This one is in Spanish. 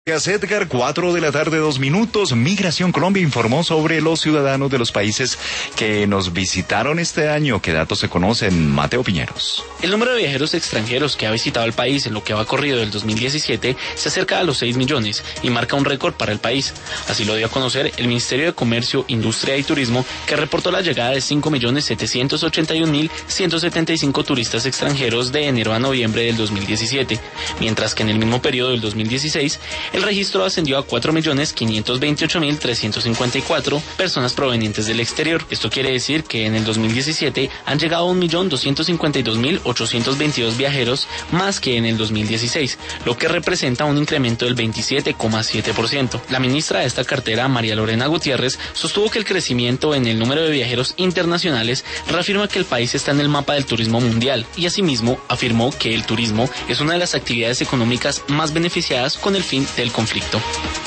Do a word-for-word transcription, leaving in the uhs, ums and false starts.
Edgar, cuatro de la tarde, dos minutos. Migración Colombia informó sobre los ciudadanos de los países que nos visitaron este año. ¿Qué datos se conocen? Mateo Piñeros. El número de viajeros extranjeros que ha visitado el país en lo que va corrido del dos mil diecisiete se acerca a los seis millones y marca un récord para el país. Así lo dio a conocer el Ministerio de Comercio, Industria y Turismo, que reportó la llegada de cinco millones setecientos ochenta y un mil ciento setenta y cinco turistas extranjeros de enero a noviembre del dos mil diecisiete, mientras que en el mismo periodo del dos mil dieciséis, el registro ascendió a cuatro millones quinientos veintiocho mil trescientos cincuenta y cuatro personas provenientes del exterior. Esto quiere decir que en el dos mil diecisiete han llegado un millón doscientos cincuenta y dos mil ochocientos veintidós viajeros más que en el dos mil dieciséis, lo que representa un incremento del veintisiete coma siete por ciento. La ministra de esta cartera, María Lorena Gutiérrez, sostuvo que el crecimiento en el número de viajeros internacionales reafirma que el país está en el mapa del turismo mundial y asimismo afirmó que el turismo es una de las actividades económicas más beneficiadas con el fin del conflicto.